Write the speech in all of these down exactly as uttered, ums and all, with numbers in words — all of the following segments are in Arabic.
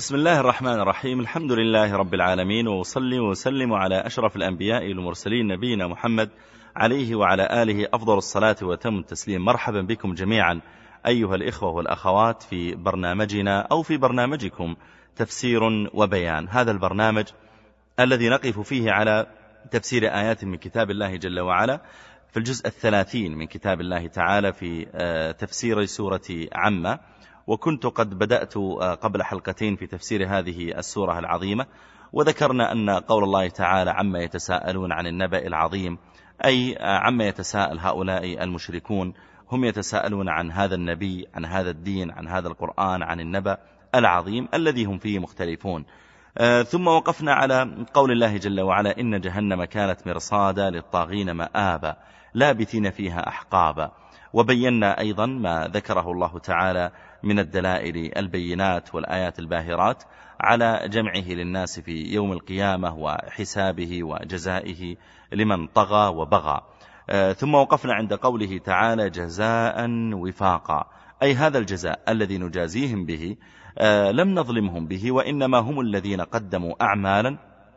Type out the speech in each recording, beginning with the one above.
بسم الله الرحمن الرحيم. الحمد لله رب العالمين، وأصلي وسلم على أشرف الأنبياء والمرسلين نبينا محمد عليه وعلى آله أفضل الصلاة وتم التسليم. مرحبا بكم جميعا أيها الإخوة والأخوات في برنامجنا أو في برنامجكم تفسير وبيان، هذا البرنامج الذي نقف فيه على تفسير آيات من كتاب الله جل وعلا في الجزء الثلاثين من كتاب الله تعالى في تفسير سورة عمّة. وكنت قد بدأت قبل حلقتين في تفسير هذه السورة العظيمة، وذكرنا أن قول الله تعالى عما يتساءلون عن النبأ العظيم، أي عما يتساءل هؤلاء المشركون، هم يتساءلون عن هذا النبي، عن هذا الدين، عن هذا القرآن، عن النبأ العظيم الذي هم فيه مختلفون. ثم وقفنا على قول الله جل وعلا إن جهنم كانت مرصادا للطاغين مآبا لابثين فيها أحقابا. وبينا أيضا ما ذكره الله تعالى من الدلائل البينات والآيات الباهرات على جمعه للناس في يوم القيامة وحسابه وجزائه لمن طغى وبغى. ثم وقفنا عند قوله تعالى جزاء وفاقا، أي هذا الجزاء الذي نجازيهم به لم نظلمهم به، وإنما هم الذين قدموا أعمالا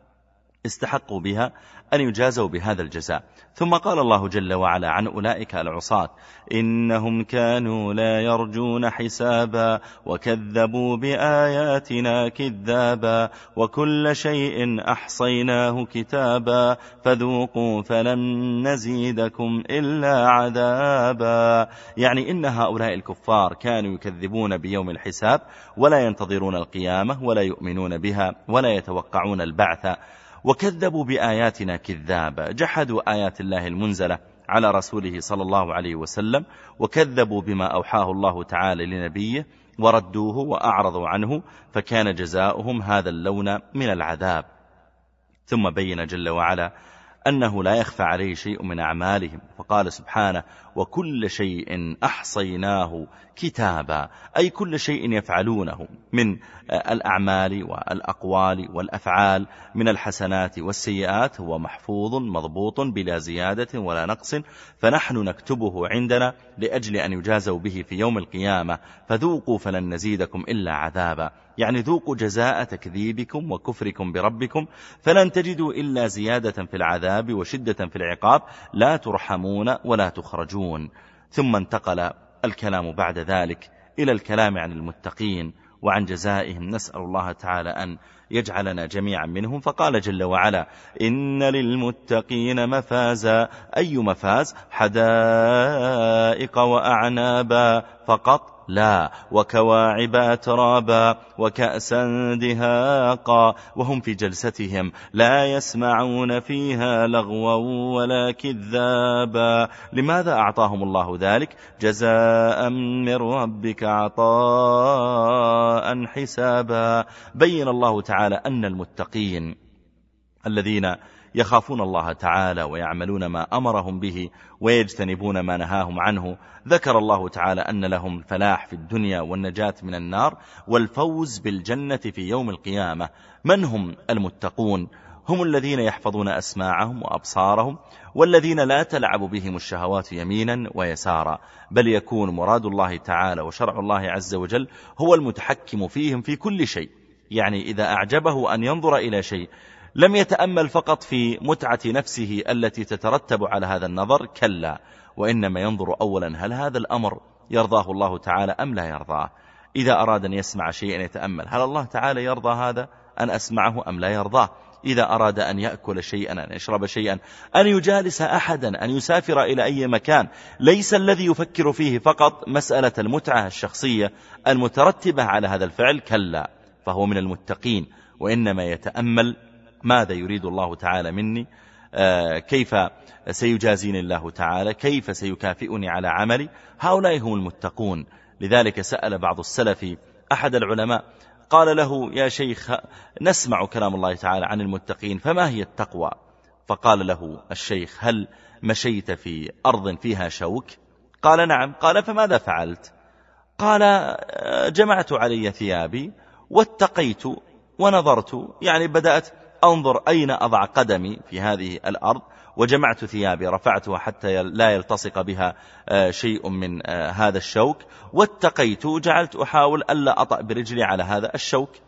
استحقوا بها أن يجازوا بهذا الجزاء. ثم قال الله جل وعلا عن أولئك العصاة إنهم كانوا لا يرجون حسابا وكذبوا بآياتنا كذابا وكل شيء أحصيناه كتابا فذوقوا فلن نزيدكم إلا عذابا. يعني إن هؤلاء الكفار كانوا يكذبون بيوم الحساب ولا ينتظرون القيامة ولا يؤمنون بها ولا يتوقعون البعث، وكذبوا بآياتنا كذابا، جحدوا آيات الله المنزلة على رسوله صلى الله عليه وسلم، وكذبوا بما أوحاه الله تعالى لنبيه وردوه وأعرضوا عنه، فكان جزاؤهم هذا اللون من العذاب. ثم بين جل وعلا أنه لا يخفى عليه شيء من أعمالهم، فقال سبحانه وكل شيء أحصيناه كتابا، أي كل شيء يفعلونه من الأعمال والأقوال والأفعال من الحسنات والسيئات هو محفوظ مضبوط بلا زيادة ولا نقص، فنحن نكتبه عندنا لأجل أن يجازوا به في يوم القيامة، فذوقوا فلن نزيدكم إلا عذابا. يعني ذوقوا جزاء تكذيبكم وكفركم بربكم فلن تجدوا إلا زيادة في العذاب وشدة في العقاب، لا ترحمون ولا تخرجون. ثم انتقل الكلام بعد ذلك إلى الكلام عن المتقين وعن جزائهم، نسأل الله تعالى أن يجعلنا جميعا منهم. فقال جل وعلا إن للمتقين مفازا، أي مفاز؟ حدائق وأعنابا فقط؟ لا، وكواعب أترابا وكأسا دهاقا، وهم في جلستهم لا يسمعون فيها لغوا ولا كذابا. لماذا أعطاهم الله ذلك؟ جزاء من ربك عطاء حسابا. بين الله تعالى أن المتقين الذين يخافون الله تعالى ويعملون ما أمرهم به ويجتنبون ما نهاهم عنه، ذكر الله تعالى أن لهم الفلاح في الدنيا والنجاة من النار والفوز بالجنة في يوم القيامة. من هم المتقون؟ هم الذين يحفظون أسماعهم وأبصارهم، والذين لا تلعب بهم الشهوات يمينا ويسارا، بل يكون مراد الله تعالى وشرع الله عز وجل هو المتحكم فيهم في كل شيء. يعني إذا أعجبه أن ينظر إلى شيء لم يتأمل فقط في متعة نفسه التي تترتب على هذا النظر، كلا، وإنما ينظر أولا هل هذا الأمر يرضاه الله تعالى أم لا يرضاه. إذا أراد أن يسمع شيئا يتأمل هل الله تعالى يرضى هذا أن أسمعه أم لا يرضاه. إذا أراد أن يأكل شيئا، أن يشرب شيئا، أن يجالس أحدا، أن يسافر إلى أي مكان، ليس الذي يفكر فيه فقط مسألة المتعة الشخصية المترتبة على هذا الفعل، كلا، فهو من المتقين، وإنما يتأمل ماذا يريد الله تعالى مني، آه كيف سيجازيني الله تعالى، كيف سيكافئني على عملي. هؤلاء هم المتقون. لذلك سأل بعض السلف أحد العلماء قال له يا شيخ نسمع كلام الله تعالى عن المتقين فما هي التقوى؟ فقال له الشيخ هل مشيت في أرض فيها شوك؟ قال نعم. قال فماذا فعلت؟ قال جمعت علي ثيابي واتقيت ونظرت، يعني بدأت أنظر أين أضع قدمي في هذه الأرض، وجمعت ثيابي رفعتها حتى لا يلتصق بها شيء من هذا الشوك، واتقيت، جعلت أحاول ألا أطأ برجلي على هذا الشوك.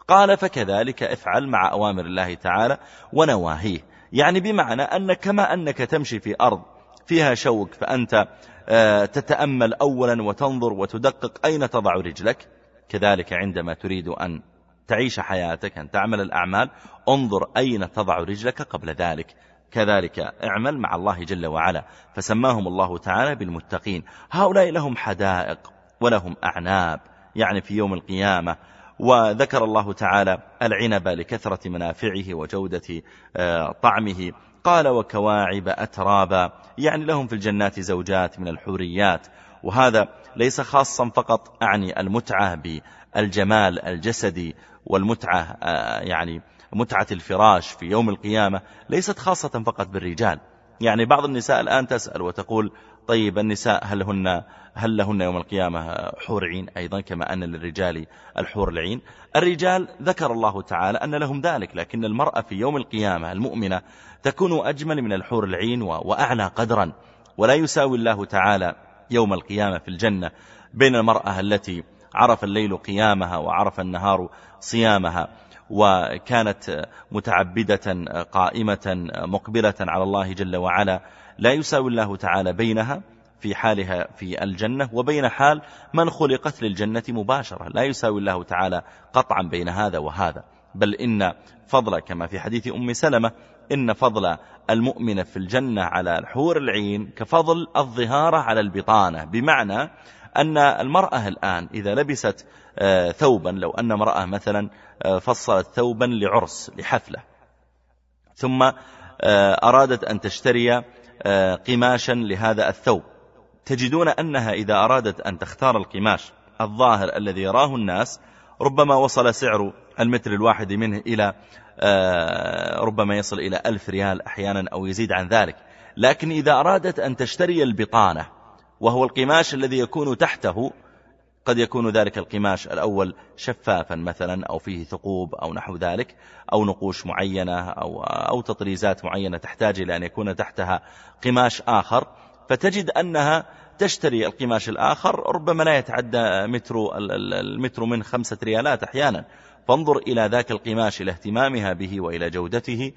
قال فكذلك افعل مع أوامر الله تعالى ونواهيه، يعني بمعنى أن كما أنك تمشي في أرض فيها شوك فأنت تتأمل أولا وتنظر وتدقق أين تضع رجلك، كذلك عندما تريد أن تعيش حياتك أن تعمل الأعمال انظر أين تضع رجلك قبل ذلك. كذلك اعمل مع الله جل وعلا، فسماهم الله تعالى بالمتقين. هؤلاء لهم حدائق ولهم أعناب يعني في يوم القيامة، وذكر الله تعالى العنب لكثرة منافعه وجودة طعمه، قال وكواعب أترابا، يعني لهم في الجنات زوجات من الحوريات. وهذا ليس خاصا فقط أعني المتعة بالجمال الجسدي والمتعة يعني متعة الفراش في يوم القيامة ليست خاصة فقط بالرجال. يعني بعض النساء الآن تسأل وتقول طيب النساء هل هن هل لهن يوم القيامة حور عين أيضا كما أن للرجال الحور العين؟ الرجال ذكر الله تعالى أن لهم ذلك، لكن المرأة في يوم القيامة المؤمنة تكون أجمل من الحور العين وأعلى قدرا. ولا يساوي الله تعالى يوم القيامة في الجنة بين المرأة التي عرف الليل قيامها وعرف النهار صيامها وكانت متعبدة قائمة مقبلة على الله جل وعلا، لا يساوي الله تعالى بينها في حالها في الجنة وبين حال من خلقت للجنة مباشرة، لا يساوي الله تعالى قطعا بين هذا وهذا. بل إن فضل كما في حديث أم سلمة إن فضل المؤمن في الجنة على الحور العين كفضل الظهارة على البطانة، بمعنى أن المرأة الآن إذا لبست ثوبا، لو أن امرأة مثلا فصلت ثوبا لعرس لحفلة ثم أرادت أن تشتري قماشا لهذا الثوب، تجدون أنها إذا أرادت أن تختار القماش الظاهر الذي يراه الناس ربما وصل سعر المتر الواحد منه إلى ربما يصل إلى ألف ريال أحيانا أو يزيد عن ذلك. لكن إذا أرادت أن تشتري البطانة وهو القماش الذي يكون تحته، قد يكون ذلك القماش الأول شفافا مثلا أو فيه ثقوب أو نحو ذلك أو نقوش معينة أو, أو تطريزات معينة تحتاج إلى أن يكون تحتها قماش آخر، فتجد أنها تشتري القماش الآخر ربما لا يتعدى متر المتر من خمسة ريالات أحيانا. فانظر إلى ذاك القماش، إلى اهتمامها به وإلى جودته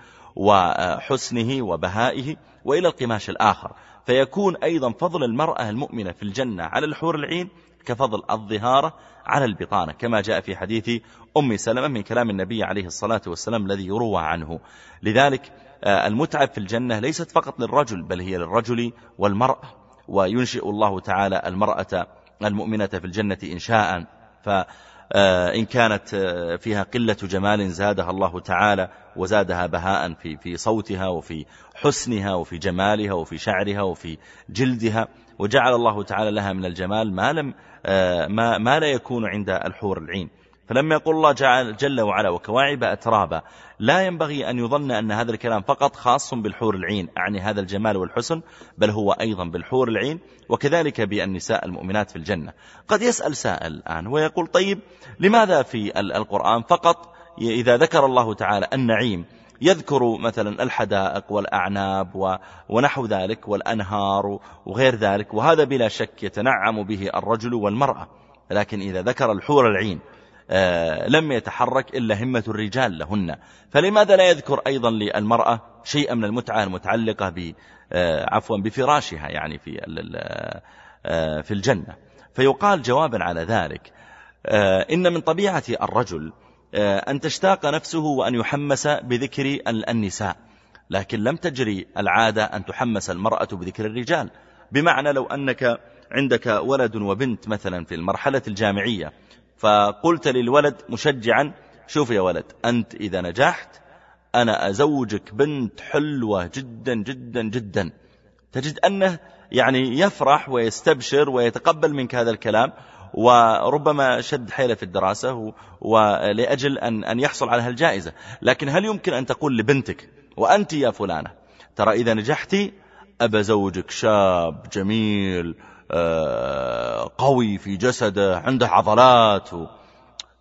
وحسنه وبهائه، وإلى القماش الآخر. فيكون أيضا فضل المرأة المؤمنة في الجنة على الحور العين كفضل الظهارة على البطانة، كما جاء في حديث أم سلمة من كلام النبي عليه الصلاة والسلام الذي يروى عنه. لذلك المتعة في الجنة ليست فقط للرجل بل هي للرجل والمرأة، وينشئ الله تعالى المرأة المؤمنة في الجنة إن شاء، فإن كانت فيها قلة جمال زادها الله تعالى وزادها بهاء في في صوتها وفي حسنها وفي جمالها وفي شعرها وفي جلدها، وجعل الله تعالى لها من الجمال ما لم ما ما لا يكون عند الحور العين. فلما يقول الله جل وعلا وكواعب أترابا، لا ينبغي أن يظن أن هذا الكلام فقط خاص بالحور العين، أعني هذا الجمال والحسن، بل هو أيضا بالحور العين وكذلك بالنساء المؤمنات في الجنة. قد يسأل سائل الآن ويقول طيب لماذا في القرآن فقط إذا ذكر الله تعالى النعيم يذكر مثلا الحدائق والأعناب ونحو ذلك والأنهار وغير ذلك، وهذا بلا شك يتنعم به الرجل والمرأة، لكن إذا ذكر الحور العين آه لم يتحرك إلا همة الرجال لهن، فلماذا لا يذكر أيضا للمرأة شيئا من المتعة المتعلقة ب آه عفوا بفراشها يعني في آه في الجنة؟ فيقال جوابا على ذلك آه إن من طبيعة الرجل آه أن تشتاق نفسه وأن يحمس بذكر النساء، لكن لم تجري العادة أن تحمس المرأة بذكر الرجال. بمعنى لو أنك عندك ولد وبنت مثلا في المرحلة الجامعية، فقلت للولد مشجعا شوف يا ولد أنت إذا نجحت أنا أزوجك بنت حلوة جدا جدا جدا، تجد أنه يعني يفرح ويستبشر ويتقبل منك هذا الكلام، وربما شد حيله في الدراسة ولأجل أن أن يحصل على هالجائزة. لكن هل يمكن أن تقول لبنتك وأنت يا فلانة ترى إذا نجحتي أبى زوجك شاب جميل قوي في جسده عنده عضلات و...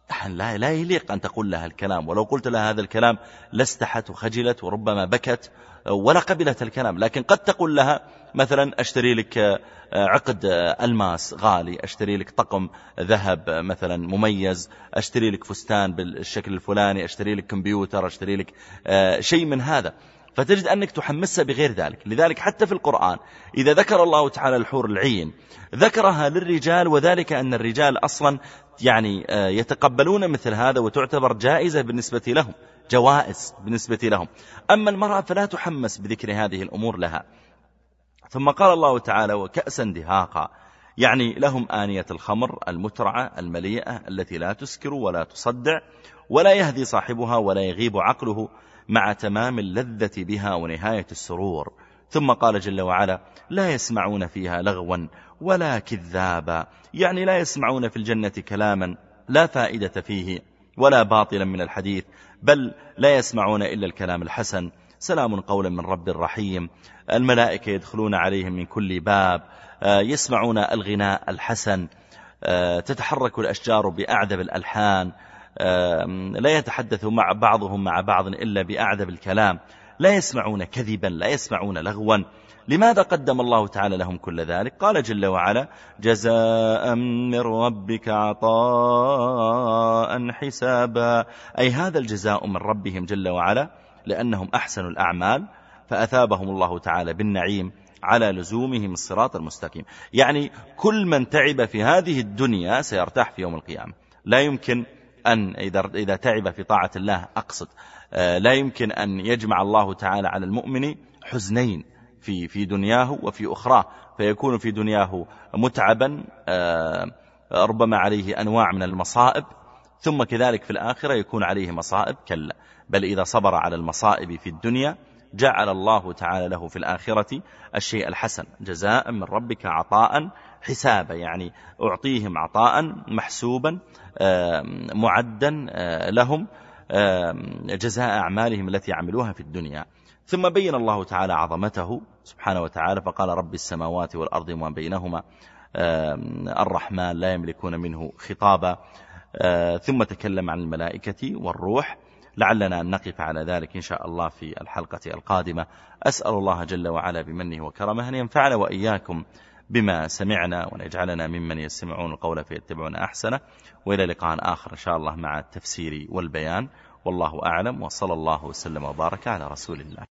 لا, لا يليق أن تقول لها الكلام، ولو قلت لها هذا الكلام لاستحت وخجلت وربما بكت ولا قبلت الكلام. لكن قد تقول لها مثلا أشتري لك عقد ألماس غالي، أشتري لك طقم ذهب مثلا مميز، أشتري لك فستان بالشكل الفلاني، أشتري لك كمبيوتر، أشتري لك شيء من هذا، فتجد أنك تحمسها بغير ذلك. لذلك حتى في القرآن إذا ذكر الله تعالى الحور العين ذكرها للرجال، وذلك أن الرجال أصلا يعني يتقبلون مثل هذا وتعتبر جائزة بالنسبة لهم، جوائز بالنسبة لهم. أما المرأة فلا تحمس بذكر هذه الأمور لها. ثم قال الله تعالى وكأسا دهاقا، يعني لهم آنية الخمر المترعة المليئة التي لا تسكر ولا تصدع ولا يهدي صاحبها ولا يغيب عقله، مع تمام اللذة بها ونهاية السرور. ثم قال جل وعلا لا يسمعون فيها لغوا ولا كذابا، يعني لا يسمعون في الجنة كلاما لا فائدة فيه ولا باطلا من الحديث، بل لا يسمعون إلا الكلام الحسن. سلام قولا من رب رحيم. الملائكة يدخلون عليهم من كل باب، يسمعون الغناء الحسن، تتحرك الأشجار بأعذب الألحان، لا يتحدث مع بعضهم مع بعض إلا بأعذب الكلام، لا يسمعون كذبا، لا يسمعون لغوا. لماذا قدم الله تعالى لهم كل ذلك؟ قال جل وعلا جزاء من ربك عطاء حسابا، أي هذا الجزاء من ربهم جل وعلا لأنهم أحسنوا الأعمال فأثابهم الله تعالى بالنعيم على لزومهم الصراط المستقيم. يعني كل من تعب في هذه الدنيا سيرتاح في يوم القيامة. لا يمكن أن إذا تعب في طاعة الله أقصد لا يمكن أن يجمع الله تعالى على المؤمن حزنين في في دنياه وفي أخراه، فيكون في دنياه متعبا ربما عليه أنواع من المصائب، ثم كذلك في الآخرة يكون عليه مصائب. كلا، بل إذا صبر على المصائب في الدنيا جعل الله تعالى له في الآخرة الشيء الحسن. جزاء من ربك عطاء حسابا، يعني أعطيهم عطاء محسوبا معدا لهم جزاء أعمالهم التي عملوها في الدنيا. ثم بين الله تعالى عظمته سبحانه وتعالى فقال رب السماوات والأرض وما بينهما الرحمن لا يملكون منه خطابا. ثم تكلم عن الملائكة والروح، لعلنا أن نقف على ذلك إن شاء الله في الحلقة القادمة. أسأل الله جل وعلا بمنه وكرمه أن ينفعنا وإياكم بما سمعنا، وأن يجعلنا ممن يستمعون القول فيتبعون أحسنه. وإلى لقاء آخر إن شاء الله مع التفسير والبيان، والله أعلم، وصلى الله وسلم وبارك على رسول الله.